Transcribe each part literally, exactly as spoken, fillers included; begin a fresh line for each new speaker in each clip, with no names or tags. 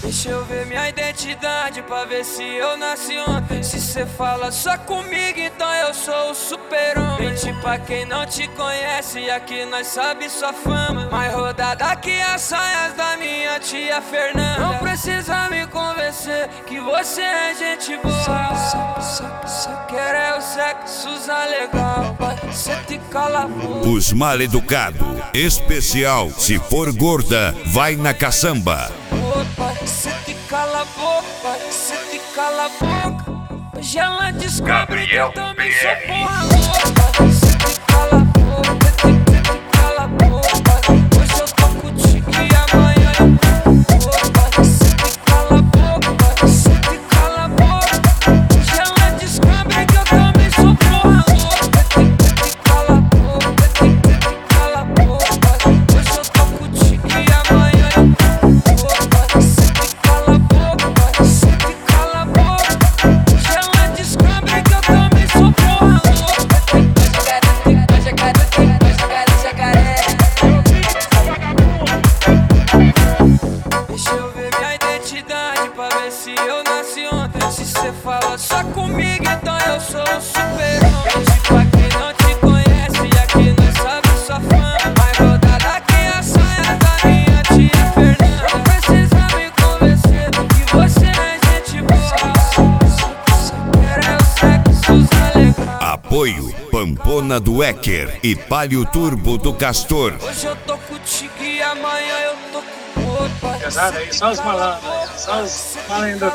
Deixa eu ver minha identidade pra ver se eu nasci ontem. Se cê fala só comigo, então eu sou o super-homem. Mente pra quem não te conhece, aqui nós sabe sua fama. Mais rodada que as saias da minha tia Fernanda. Não precisa me convencer que você é gente boa. Só, só, só quer é o sexo legal. Cê te cala a boca.
Os Mal-Educados, especial Se For Gorda, vai na caçamba.
Cê te cala a boca, cê te cala a boca. Hoje ela descobre que eu também sou porra louca. Cê te cala a boca, cê te cala a boca. Hoje eu tô contigo e amanhã eu tô. Cê te cala a boca, cê te cala a boca. Hoje ela descobre que eu também sou porra louca. Cê te cala a boca, cê te cala a boca. Hoje eu tô contigo e amanhã eu tô. Se eu nasci ontem, se cê fala só comigo, então eu sou o super-homem. Pra quem não te conhece, aqui nós sabe sua fama. Mais rodada que a saia da minha tia Fernanda. Não precisa me convencer que você é gente boa. Só quer é o sexo legal.
Apoio Pampona do Ecker e Palio Turbo do Castor.
Hoje eu tô contigo e amanhã eu tô com outro.
Pesado aí, só os malandros, só os malandros.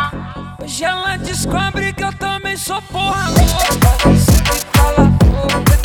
Hoje ela descobre que eu também sou porra louca. Cê te cala a boca.